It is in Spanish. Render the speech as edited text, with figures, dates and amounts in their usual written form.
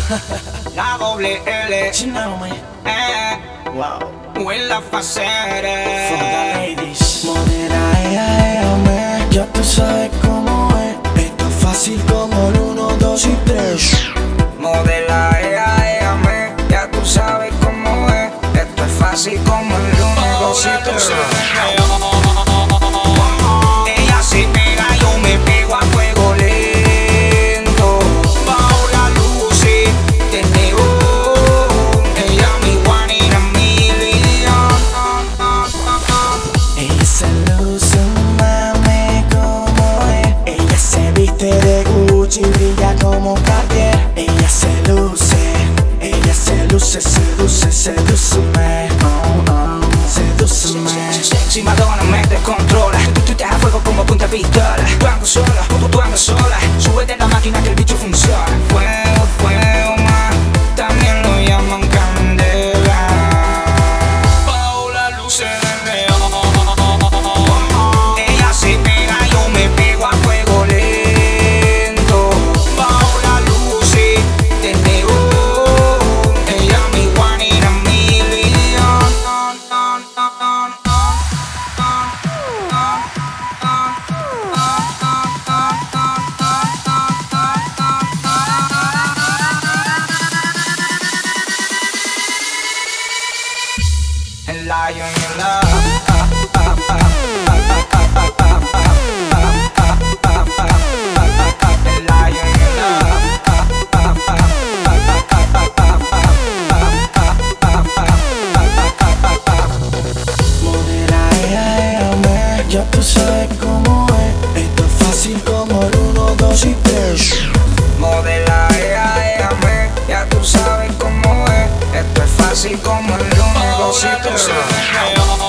La doble L. You know me. Wow. Huela For the faceres. ladies. Modera, ya tú sabes cómo es. Esto es fácil como el 1, 2 y 3. Modela, ya tú sabes cómo es. Esto es fácil como el 1, 2 y 3. Ella se pega, yo me pego a fuego lento. Bajo la luz de neón. Ella mi Juanita Million. Ella se luce, mami, como es. Ella se viste de Gucci y brilla como Cartier. Ella se luce, sedúceme. Oh, oh, sedúceme. Si Madonna me descontrola, tú te das fuego como punta pistola. Tú andas sola, súbete en la máquina que el bicho funciona. Fuego, fuego más, también lo llaman candela. Bajo la luz de neón. Ella se pega, yo me pego a fuego lento. Bajo la luz de neón. Ella mi Juanita Million. And lie on your love. And lie on your love. Modera, ya tú sabes cómo es. Esto es fácil como el 1, 2 y 3. Modela, ya tú sabes cómo es. Esto es fácil como el 1, 2 y 3.